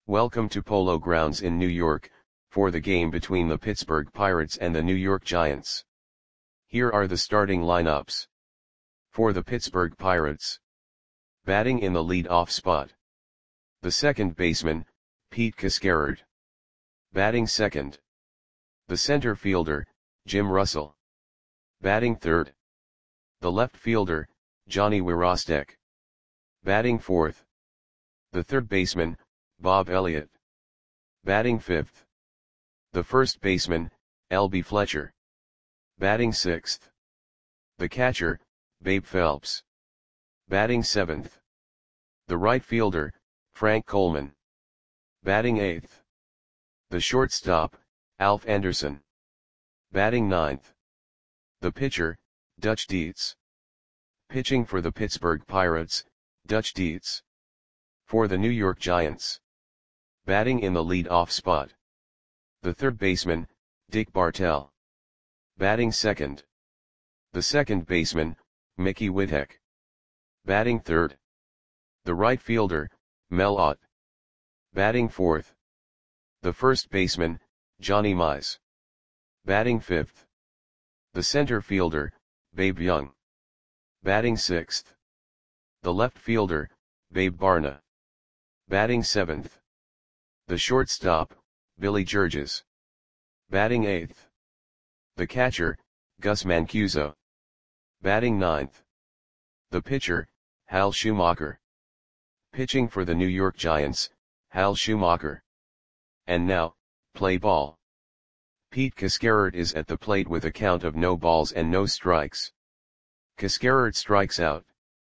Welcome to Polo Grounds in New York, for the game between the Pittsburgh Pirates and the New York Giants. Here are the starting lineups. For the Pittsburgh Pirates. Batting in the lead-off spot. The second baseman, Pete Cascarard. Batting second. The center fielder, Jim Russell. Batting third. The left fielder, Johnny Wirostek. Batting fourth. The third baseman, Bob Elliott. Batting fifth. The first baseman, L.B. Fletcher. Batting sixth. The catcher, Babe Phelps. Batting seventh. The right fielder, Frank Coleman. Batting eighth. The shortstop, Alf Anderson. Batting ninth. The pitcher, Dutch Dietz. Pitching for the Pittsburgh Pirates, Dutch Dietz. For the New York Giants. Batting in the lead-off spot. The third baseman, Dick Bartell. Batting second. The second baseman, Mickey Whittek. Batting third. The right fielder, Mel Ott. Batting fourth. The first baseman, Johnny Mize. Batting fifth. The center fielder, Babe Young. Batting sixth. The left fielder, Babe Barna. Batting seventh. The shortstop, Billy Georges. Batting eighth. The catcher, Gus Mancuso. Batting ninth. The pitcher, Hal Schumacher. Pitching for the New York Giants, Hal Schumacher. And now, play ball. Pete Cascarard is at the plate with a count of no balls and no strikes. Cascarard strikes out.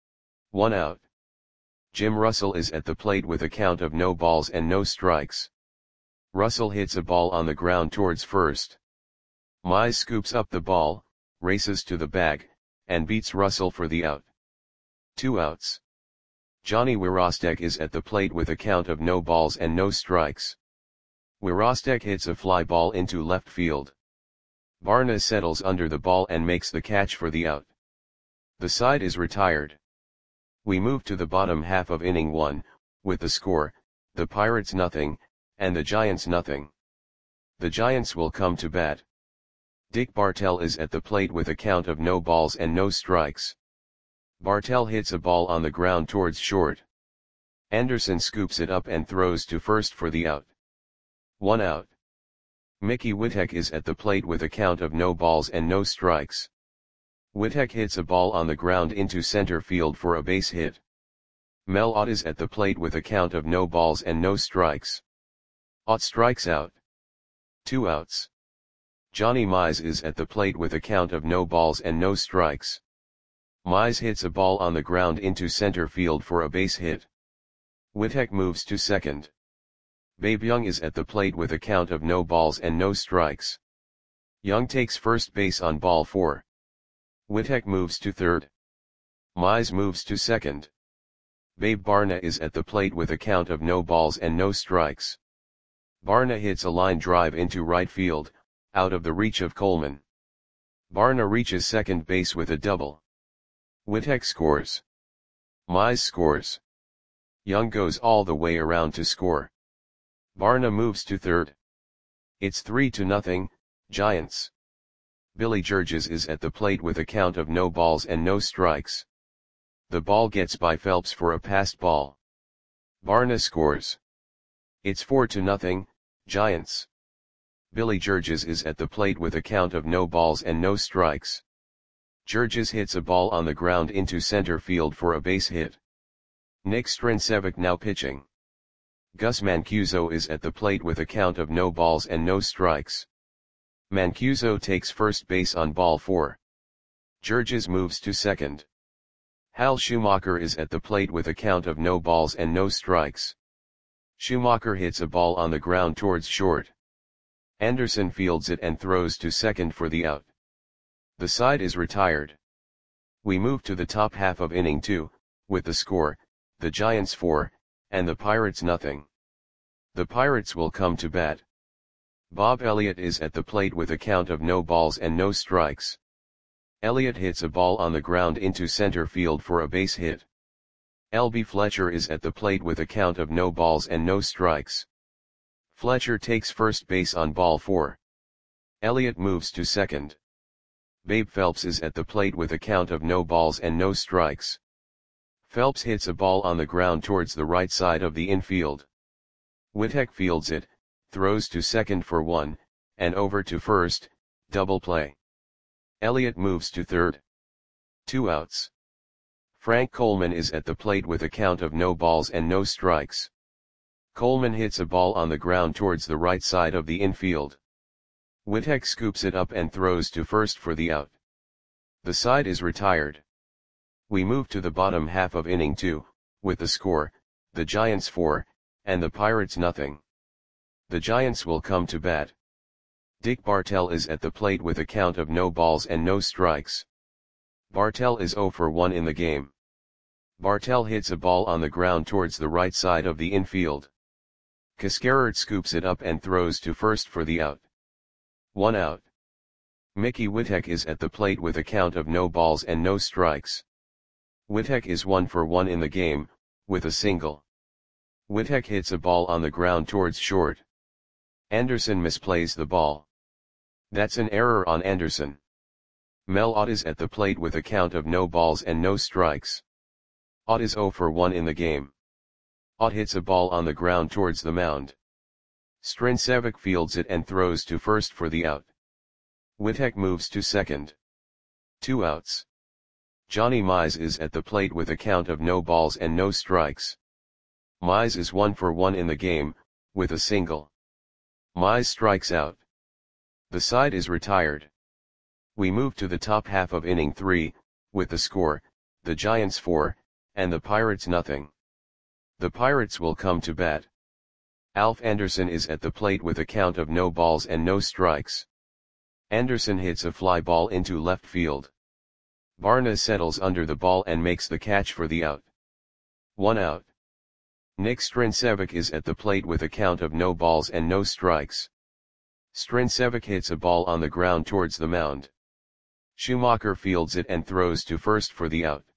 1 out. Jim Russell is at the plate with a count of no balls and no strikes. Russell hits a ball on the ground towards first. Mize scoops up the ball, races to the bag, and beats Russell for the out. 2 outs. Johnny Wirostek is at the plate with a count of no balls and no strikes. Wirostek hits a fly ball into left field. Barna settles under the ball and makes the catch for the out. The side is retired. We move to the bottom half of inning 1, with the score, the Pirates nothing, and the Giants nothing. The Giants will come to bat. Dick Bartell is at the plate with a count of no balls and no strikes. Bartell hits a ball on the ground towards short. Anderson scoops it up and throws to first for the out. 1 out. Mickey Whittek is at the plate with a count of no balls and no strikes. Whittek hits a ball on the ground into center field for a base hit. Mel Ott is at the plate with a count of no balls and no strikes. Ott strikes out. 2 outs. Johnny Mize is at the plate with a count of no balls and no strikes. Mize hits a ball on the ground into center field for a base hit. Whittek moves to second. Babe Young is at the plate with a count of no balls and no strikes. Young takes first base on ball 4. Whittek moves to third. Mize moves to second. Babe Barna is at the plate with a count of no balls and no strikes. Barna hits a line drive into right field, out of the reach of Coleman. Barna reaches second base with a double. Whittek scores. Mize scores. Young goes all the way around to score. Barna moves to third. It's 3-0, Giants. Billy Georges is at the plate with a count of no balls and no strikes. The ball gets by Phelps for a passed ball. Barna scores. It's 4-0, Giants. Billy Georges is at the plate with a count of no balls and no strikes. Georges hits a ball on the ground into center field for a base hit. Nick Strencevic now pitching. Gus Mancuso is at the plate with a count of no balls and no strikes. Mancuso takes first base on ball 4. Georges moves to second. Hal Schumacher is at the plate with a count of no balls and no strikes. Schumacher hits a ball on the ground towards short. Anderson fields it and throws to second for the out. The side is retired. We move to the top half of inning 2, with the score, the Giants 4, and the Pirates nothing. The Pirates will come to bat. Bob Elliott is at the plate with a count of no balls and no strikes. Elliott hits a ball on the ground into center field for a base hit. L.B. Fletcher is at the plate with a count of no balls and no strikes. Fletcher takes first base on ball 4. Elliott moves to second. Babe Phelps is at the plate with a count of no balls and no strikes. Phelps hits a ball on the ground towards the right side of the infield. Whitek fields it, throws to second for 1, and over to first, double play. Elliott moves to third. 2 outs. Frank Coleman is at the plate with a count of no balls and no strikes. Coleman hits a ball on the ground towards the right side of the infield. Whitek scoops it up and throws to first for the out. The side is retired. We move to the bottom half of inning 2, with the score, the Giants 4, and the Pirates nothing. The Giants will come to bat. Dick Bartell is at the plate with a count of no balls and no strikes. Bartell is 0 for 1 in the game. Bartell hits a ball on the ground towards the right side of the infield. Cascarard scoops it up and throws to first for the out. 1 out. Mickey Whitek is at the plate with a count of no balls and no strikes. Whitek is 1 for 1 in the game, with a single. Whitek hits a ball on the ground towards short. Anderson misplays the ball. That's an error on Anderson. Mel Ott is at the plate with a count of no balls and no strikes. Ott is 0 for 1 in the game. Ott hits a ball on the ground towards the mound. Strincevic fields it and throws to first for the out. Whitek moves to second. 2 outs. Johnny Mize is at the plate with a count of no balls and no strikes. Mize is 1 for 1 in the game, with a single. Mize strikes out. The side is retired. We move to the top half of inning 3, with the score, the Giants 4, and the Pirates nothing. The Pirates will come to bat. Alf Anderson is at the plate with a count of no balls and no strikes. Anderson hits a fly ball into left field. Barna settles under the ball and makes the catch for the out. 1 out. Nick Strincevic is at the plate with a count of no balls and no strikes. Strincevic hits a ball on the ground towards the mound. Schumacher fields it and throws to first for the out.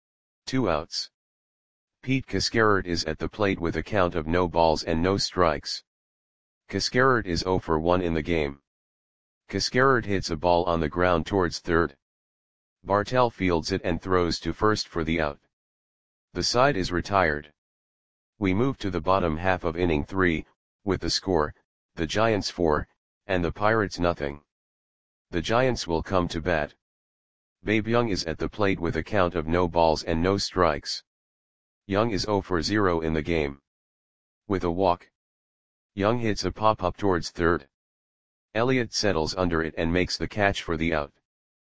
2 outs. Pete Cascarard is at the plate with a count of no balls and no strikes. Cascarard is 0 for 1 in the game. Cascarard hits a ball on the ground towards third. Bartell fields it and throws to first for the out. The side is retired. We move to the bottom half of inning 3, with the score, the Giants 4, and the Pirates nothing. The Giants will come to bat. Babe Young is at the plate with a count of no balls and no strikes. Young is 0 for 0 in the game. With a walk. Young hits a pop-up towards third. Elliott settles under it and makes the catch for the out.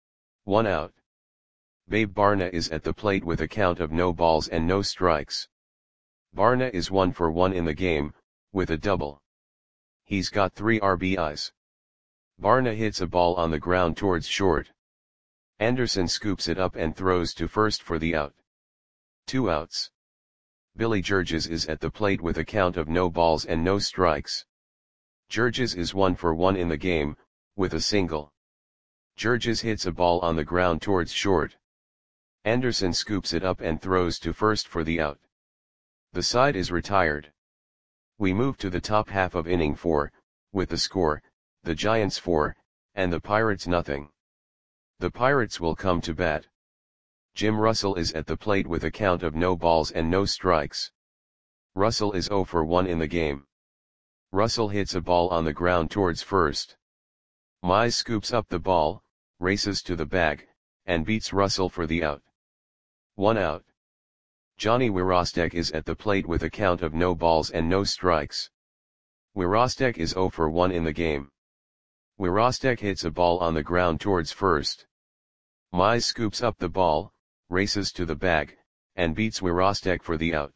1 out. Babe Barna is at the plate with a count of no balls and no strikes. Barna is 1 for 1 in the game, with a double. He's got 3 RBIs. Barna hits a ball on the ground towards short. Anderson scoops it up and throws to first for the out. 2 outs. Billy Georges is at the plate with a count of no balls and no strikes. Georges is 1 for 1 in the game, with a single. Georges hits a ball on the ground towards short. Anderson scoops it up and throws to first for the out. The side is retired. We move to the top half of inning 4, with the score, the Giants 4, and the Pirates nothing. The Pirates will come to bat. Jim Russell is at the plate with a count of no balls and no strikes. Russell is 0 for 1 in the game. Russell hits a ball on the ground towards first. Mize scoops up the ball, races to the bag, and beats Russell for the out. 1 out. Johnny Wirostek is at the plate with a count of no balls and no strikes. Wirostek is 0 for 1 in the game. Wirostek hits a ball on the ground towards first. Mize scoops up the ball, races to the bag, and beats Wirostek for the out.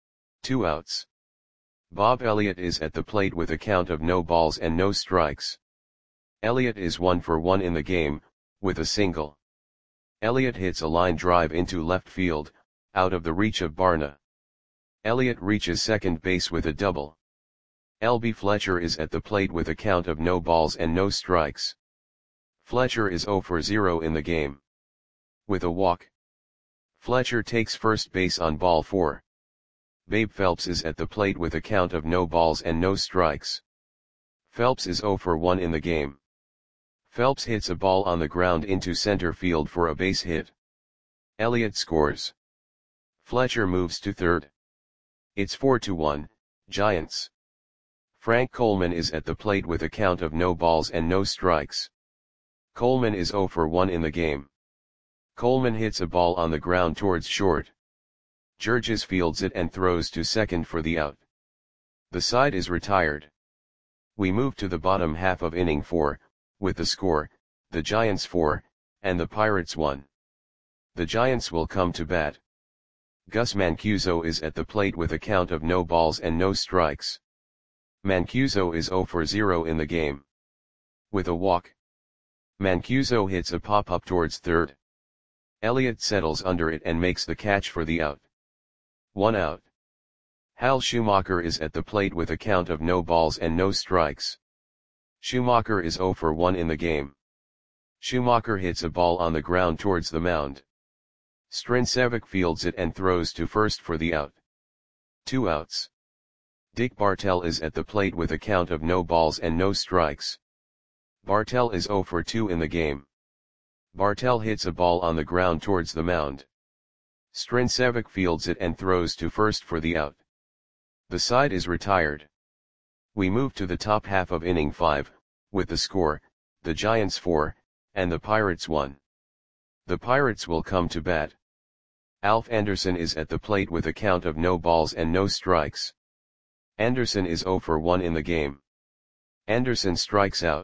2 outs. Bob Elliott is at the plate with a count of no balls and no strikes. Elliott is 1 for 1 in the game, with a single. Elliott hits a line drive into left field, out of the reach of Barna. Elliott reaches second base with a double. L.B. Fletcher is at the plate with a count of no balls and no strikes. Fletcher is 0 for 0 in the game. With a walk. Fletcher takes first base on ball 4. Babe Phelps is at the plate with a count of no balls and no strikes. Phelps is 0 for 1 in the game. Phelps hits a ball on the ground into center field for a base hit. Elliott scores. Fletcher moves to third. It's 4-1, Giants. Frank Coleman is at the plate with a count of no balls and no strikes. Coleman is 0 for 1 in the game. Coleman hits a ball on the ground towards short. Georges fields it and throws to second for the out. The side is retired. We move to the bottom half of inning 4, with the score, the Giants 4, and the Pirates 1. The Giants will come to bat. Gus Mancuso is at the plate with a count of no balls and no strikes. Mancuso is 0 for 0 in the game. With a walk, Mancuso hits a pop-up towards third. Elliott settles under it and makes the catch for the out. 1 out. Hal Schumacher is at the plate with a count of no balls and no strikes. Schumacher is 0 for 1 in the game. Schumacher hits a ball on the ground towards the mound. Strincevic fields it and throws to first for the out. 2 outs. Dick Bartell is at the plate with a count of no balls and no strikes. Bartell is 0 for 2 in the game. Bartell hits a ball on the ground towards the mound. Strincevic fields it and throws to first for the out. The side is retired. We move to the top half of inning 5, with the score, the Giants 4, and the Pirates 1. The Pirates will come to bat. Alf Anderson is at the plate with a count of no balls and no strikes. Anderson is 0 for 1 in the game. Anderson strikes out.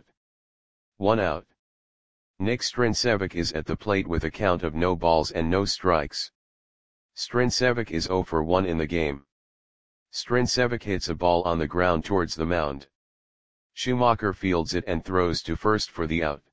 1 out. Nick Strincevic is at the plate with a count of no balls and no strikes. Strincevic is 0 for 1 in the game. Strincevic hits a ball on the ground towards the mound. Schumacher fields it and throws to first for the out.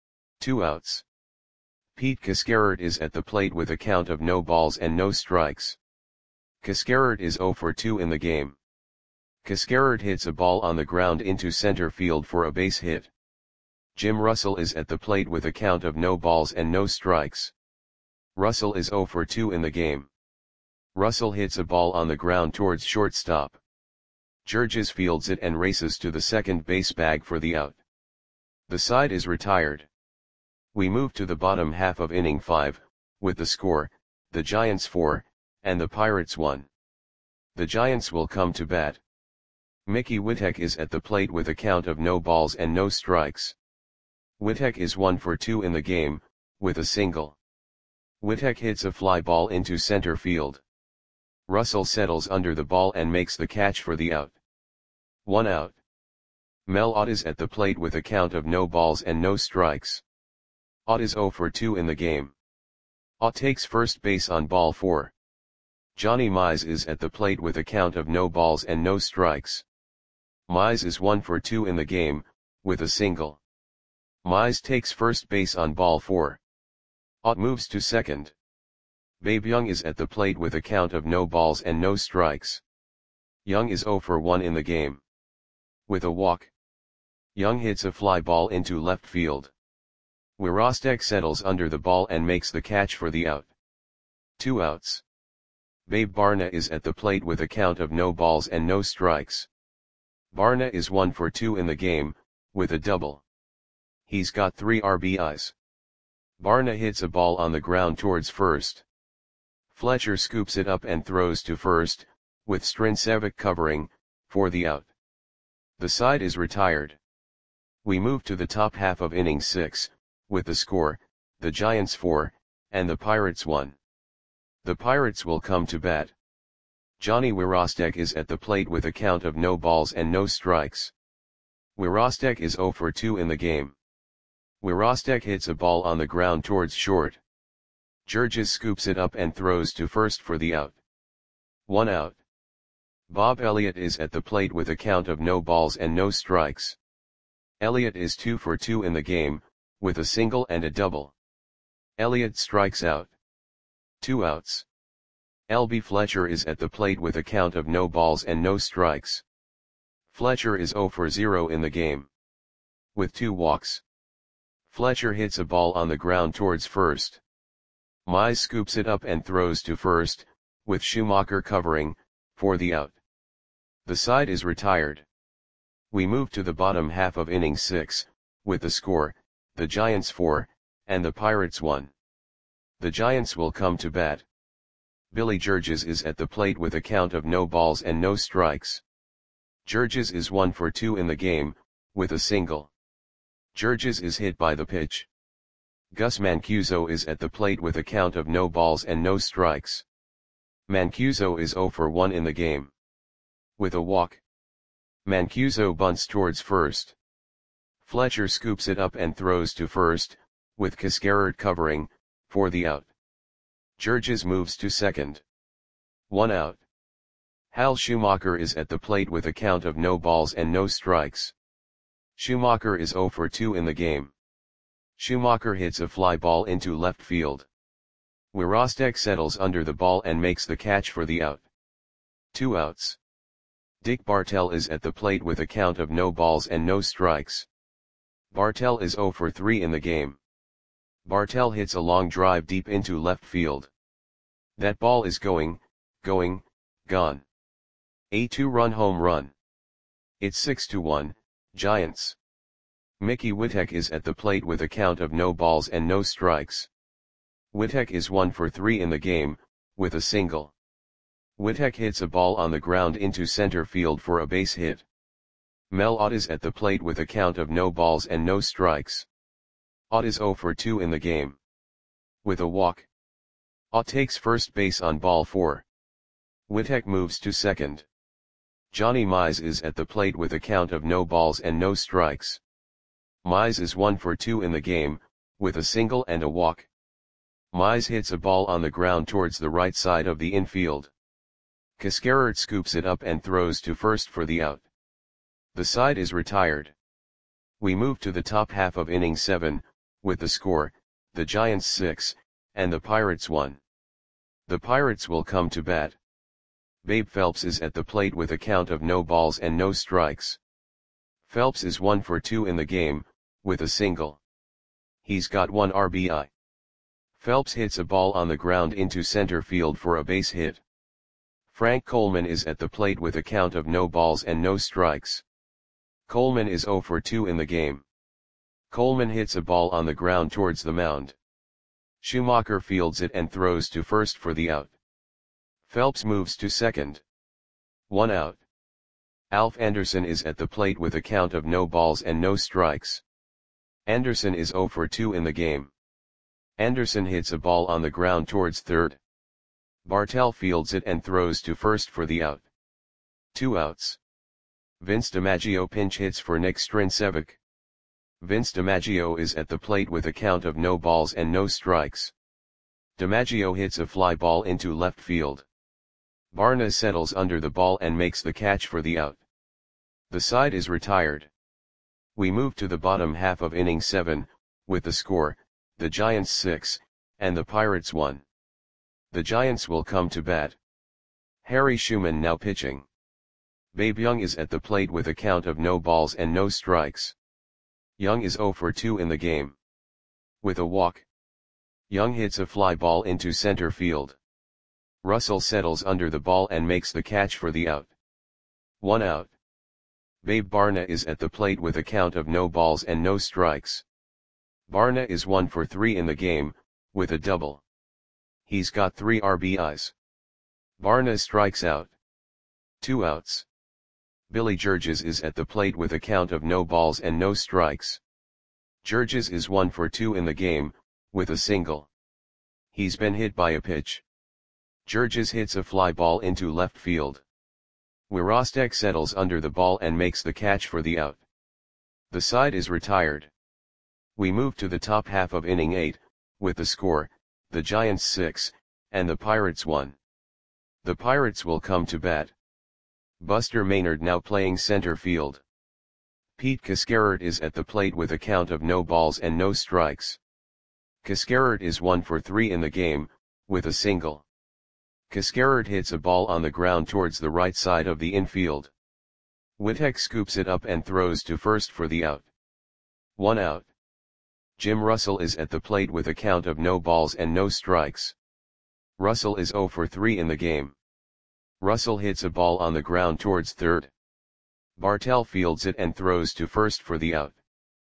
2 outs. Pete Cascarert is at the plate with a count of no balls and no strikes. Cascarert is 0 for 2 in the game. Cascarert hits a ball on the ground into center field for a base hit. Jim Russell is at the plate with a count of no balls and no strikes. Russell is 0 for 2 in the game. Russell hits a ball on the ground towards shortstop. Georges fields it and races to the second base bag for the out. The side is retired. We move to the bottom half of inning 5, with the score, the Giants 4, and the Pirates 1. The Giants will come to bat. Mickey Witek is at the plate with a count of no balls and no strikes. Witek is 1 for 2 in the game, with a single. Witek hits a fly ball into center field. Russell settles under the ball and makes the catch for the out. 1 out. Mel Ott is at the plate with a count of no balls and no strikes. Ott is 0 for 2 in the game. Ott takes first base on ball 4. Johnny Mize is at the plate with a count of no balls and no strikes. Mize is 1 for 2 in the game, with a single. Mize takes first base on ball 4. Ott moves to second. Babe Young is at the plate with a count of no balls and no strikes. Young is 0 for 1 in the game. With a walk, Young hits a fly ball into left field. Wirostek settles under the ball and makes the catch for the out. 2 outs. Babe Barna is at the plate with a count of no balls and no strikes. Barna is 1 for 2 in the game, with a double. He's got 3 RBIs. Barna hits a ball on the ground towards first. Fletcher scoops it up and throws to first, with Strincevic covering, for the out. The side is retired. We move to the top half of inning 6, with the score, the Giants 4, and the Pirates 1. The Pirates will come to bat. Johnny Wirostek is at the plate with a count of no balls and no strikes. Wirostek is 0 for 2 in the game. Wirostek hits a ball on the ground towards short. Georges scoops it up and throws to first for the out. 1 out. Bob Elliott is at the plate with a count of no balls and no strikes. Elliott is 2 for 2 in the game, with a single and a double. Elliott strikes out. 2 outs. L.B. Fletcher is at the plate with a count of no balls and no strikes. Fletcher is 0 for 0 in the game. With 2 walks, Fletcher hits a ball on the ground towards first. Mize scoops it up and throws to first, with Schumacher covering, for the out. The side is retired. We move to the bottom half of inning 6, with the score, the Giants 4, and the Pirates 1. The Giants will come to bat. Billy Georges is at the plate with a count of no balls and no strikes. Georges is 1 for 2 in the game, with a single. Georges is hit by the pitch. Gus Mancuso is at the plate with a count of no balls and no strikes. Mancuso is 0 for 1 in the game. With a walk. Mancuso bunts towards first. Fletcher scoops it up and throws to first, with Cascarert covering, for the out. Georges moves to second. 1 out. Hal Schumacher is at the plate with a count of no balls and no strikes. Schumacher is 0 for 2 in the game. Schumacher hits a fly ball into left field. Wirostek settles under the ball and makes the catch for the out. 2 outs. Dick Bartell is at the plate with a count of no balls and no strikes. Bartell is 0 for 3 in the game. Bartell hits a long drive deep into left field. That ball is going, gone. A 2-run home run. It's 6-1, Giants. Mickey Witek is at the plate with a count of no balls and no strikes. Witek is 1 for 3 in the game, with a single. Witek hits a ball on the ground into center field for a base hit. Mel Ott is at the plate with a count of no balls and no strikes. Ott is 0 for 2 in the game. With a walk. Ott takes first base on ball 4. Witek moves to second. Johnny Mize is at the plate with a count of no balls and no strikes. Mize is 1 for 2 in the game, with a single and a walk. Mize hits a ball on the ground towards the right side of the infield. Cascarert scoops it up and throws to first for the out. The side is retired. We move to the top half of inning 7, with the score, the Giants 6, and the Pirates 1. The Pirates will come to bat. Babe Phelps is at the plate with a count of no balls and no strikes. Phelps is 1 for 2 in the game, with a single. He's got 1 RBI. Phelps hits a ball on the ground into center field for a base hit. Frank Coleman is at the plate with a count of no balls and no strikes. Coleman is 0 for 2 in the game. Coleman hits a ball on the ground towards the mound. Schumacher fields it and throws to first for the out. Phelps moves to second. 1 out. Alf Anderson is at the plate with a count of no balls and no strikes. Anderson is 0 for 2 in the game. Anderson hits a ball on the ground towards third. Bartell fields it and throws to first for the out. 2 outs. Vince DiMaggio pinch hits for Nick Strincevic. Vince DiMaggio is at the plate with a count of no balls and no strikes. DiMaggio hits a fly ball into left field. Barna settles under the ball and makes the catch for the out. The side is retired. We move to the bottom half of inning 7, with the score, the Giants 6, and the Pirates 1. The Giants will come to bat. Harry Schumann now pitching. Babe Young is at the plate with a count of no balls and no strikes. Young is 0 for 2 in the game. With a walk. Young hits a fly ball into center field. Russell settles under the ball and makes the catch for the out. 1 out. Babe Barna is at the plate with a count of no balls and no strikes. Barna is 1 for 3 in the game, with a double. He's got 3 RBIs. Barna strikes out. 2 outs. Billy Georges is at the plate with a count of no balls and no strikes. Georges is 1 for 2 in the game, with a single. He's been hit by a pitch. Georges hits a fly ball into left field. Wirostek settles under the ball and makes the catch for the out. The side is retired. We move to the top half of inning 8, with the score, the Giants 6, and the Pirates 1. The Pirates will come to bat. Buster Maynard now playing center field. Pete Cascarert is at the plate with a count of no balls and no strikes. Cascarert is 1 for 3 in the game, with a single. Cascarert hits a ball on the ground towards the right side of the infield. Witek scoops it up and throws to first for the out. 1 out. Jim Russell is at the plate with a count of no balls and no strikes. Russell is 0 for 3 in the game. Russell hits a ball on the ground towards third. Bartell fields it and throws to first for the out.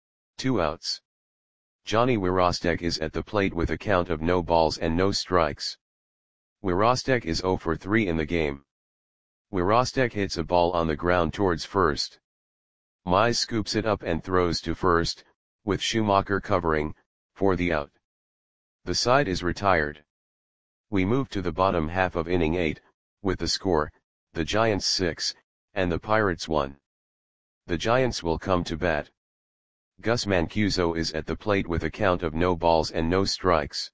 2 outs. Johnny Wirostek is at the plate with a count of no balls and no strikes. Wirostek is 0 for 3 in the game. Wirostek hits a ball on the ground towards first. Mize scoops it up and throws to first, with Schumacher covering, for the out. The side is retired. We move to the bottom half of inning 8, with the score, the Giants 6, and the Pirates 1. The Giants will come to bat. Gus Mancuso is at the plate with a count of no balls and no strikes.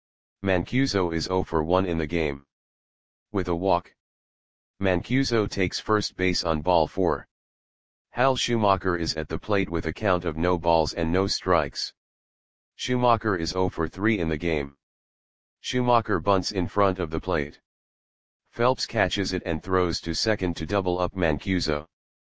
Mancuso is 0 for 1 in the game. With a walk. Mancuso takes first base on ball 4. Hal Schumacher is at the plate with a count of no balls and no strikes. Schumacher is 0 for 3 in the game. Schumacher bunts in front of the plate. Phelps catches it and throws to second to double up Mancuso.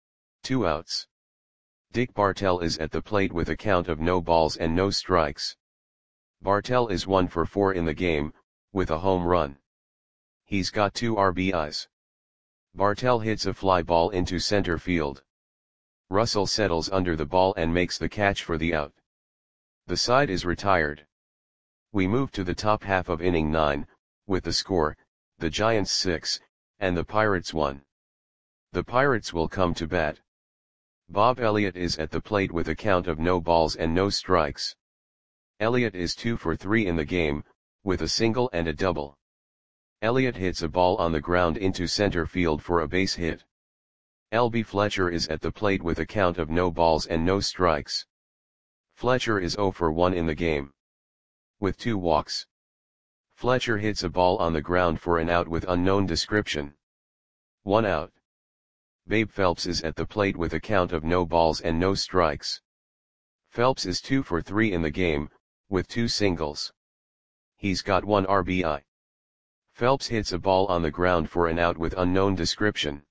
2 outs. Dick Bartell is at the plate with a count of no balls and no strikes. Bartell is 1 for 4 in the game, with a home run. He's got 2 RBIs. Bartell hits a fly ball into center field. Russell settles under the ball and makes the catch for the out. The side is retired. We move to the top half of inning 9, with the score, the Giants 6, and the Pirates 1. The Pirates will come to bat. Bob Elliott is at the plate with a count of no balls and no strikes. Elliott is 2 for 3 in the game, with a single and a double. Elliott hits a ball on the ground into center field for a base hit. L.B. Fletcher is at the plate with a count of no balls and no strikes. Fletcher is 0 for 1 in the game. With 2 walks. Fletcher hits a ball on the ground for an out with unknown description. 1 out. Babe Phelps is at the plate with a count of no balls and no strikes. Phelps is 2 for 3 in the game, with 2 singles. He's got 1 RBI. Phelps hits a ball on the ground for an out with unknown description.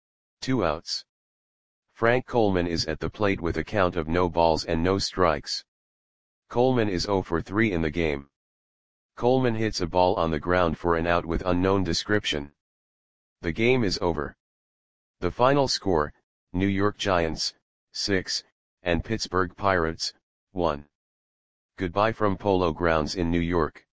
2 outs. Frank Coleman is at the plate with a count of no balls and no strikes. Coleman is 0 for 3 in the game. Coleman hits a ball on the ground for an out with unknown description. The game is over. The final score, New York Giants, 6, and Pittsburgh Pirates, 1. Goodbye from Polo Grounds in New York.